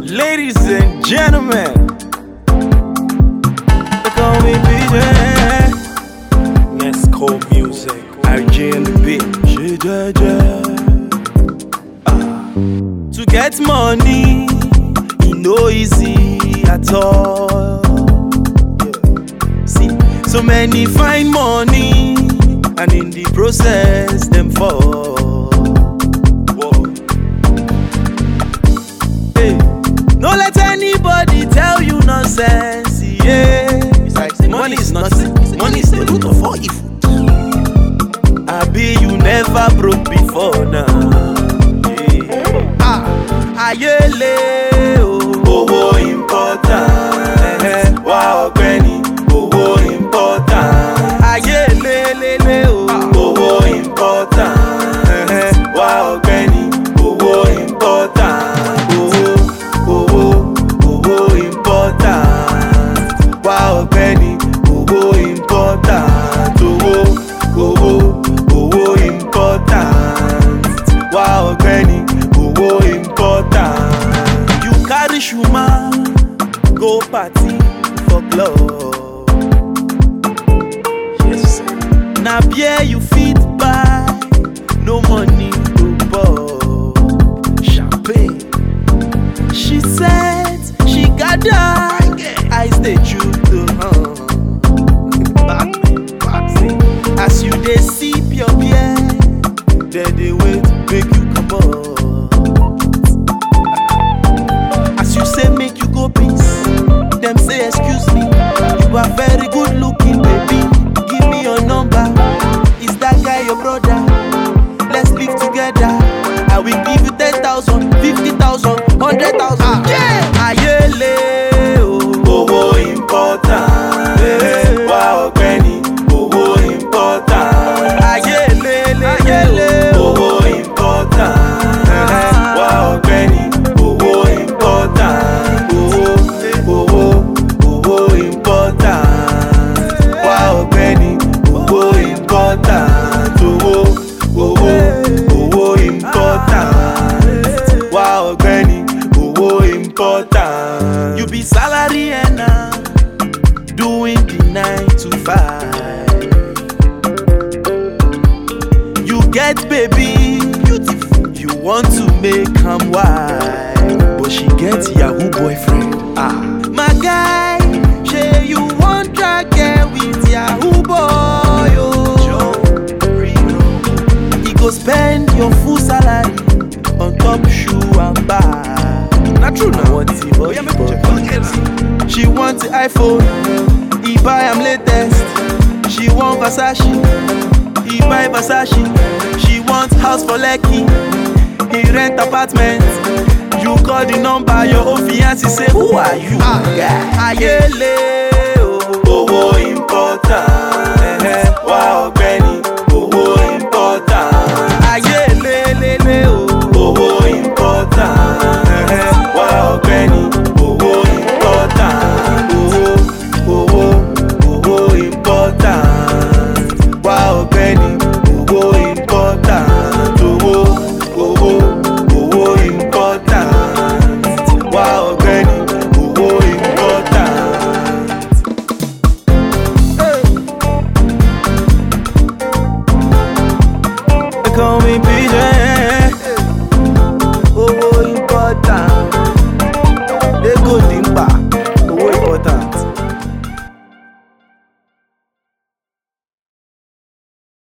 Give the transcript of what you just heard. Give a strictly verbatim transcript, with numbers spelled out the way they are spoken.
Ladies and gentlemen, they call me B J. Nesco Music, R J and the beat. J J J. Ah. To get money, it no easy at all. Yeah. See, so many find money, and in the process, them fall. Whoa. Hey. No let anybody tell you nonsense, yeah. Besides, money is nothing. Money is the root of all evil. I be you never broke before now. Yeah. Ah, ayele oh, owó important. Eh, wa ọ̀gbẹ́ni, owó important. Ayele lele oh, owó important. Eh, wa ọ̀gbẹ́ni, owó important. Wow, Benny, owó important. Owó, owó, owó important. Wow, Benny, owó important. You carry Shuma, go party for club. Yes, na beer you fit buy, no money to buy. Champagne. She said she gather. I stay true to her. As you dey sip your beer, then they wait make you come out. As you say make you go peace, them say excuse me. You are very good looking, baby. Give me your number. Is that guy your brother? Let's live together. I will give you ten thousand, fifty thousand, hundred thousand. Yeah, ayele. Owó important, eh, wa ọ̀gbẹ́ni, owó important. Ayele, ayele, owó important, eh, wa ọ̀gbẹ́ni, owó important. Owó, owó, owó important, wa ọ̀gbẹ́ni, owó important. Owó, owó, owó important, wa ọ̀gbẹ́ni, owó important. You be salary earner, doing the nine to five. You get baby, beautiful. You want to make am wife, but she get Yahoo boyfriend. Ah, my guy, say you want drag girl with Yahoo boy. Oh, he go spend your full salary on top shoe and bag. Not true now. What the boy? She wants the iPhone, he buy am latest. She want Versace, he buy Versace. She wants house for Lekki, he rent apartment. You call the number, your own fiancé say, who are you? Ah, yeah. Ayele, oh, owó important. Eh, eh, wow.